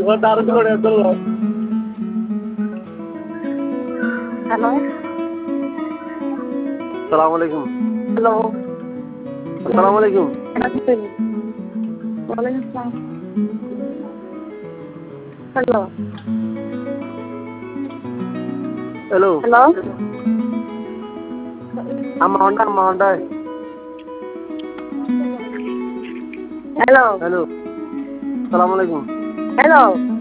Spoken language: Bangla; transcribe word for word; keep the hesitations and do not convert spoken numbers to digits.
হ্যালো সালাম আলাইকুম। হ্যালো আসসালামু আলাইকুম। ওয়ালাইকুম আসসালাম। হ্যালো হ্যালো হ্যালো আম্মা হন্ডা আম্মা হন্ডায় হ্যালো হ্যালো সালাম আলাইকুম। হ্যালো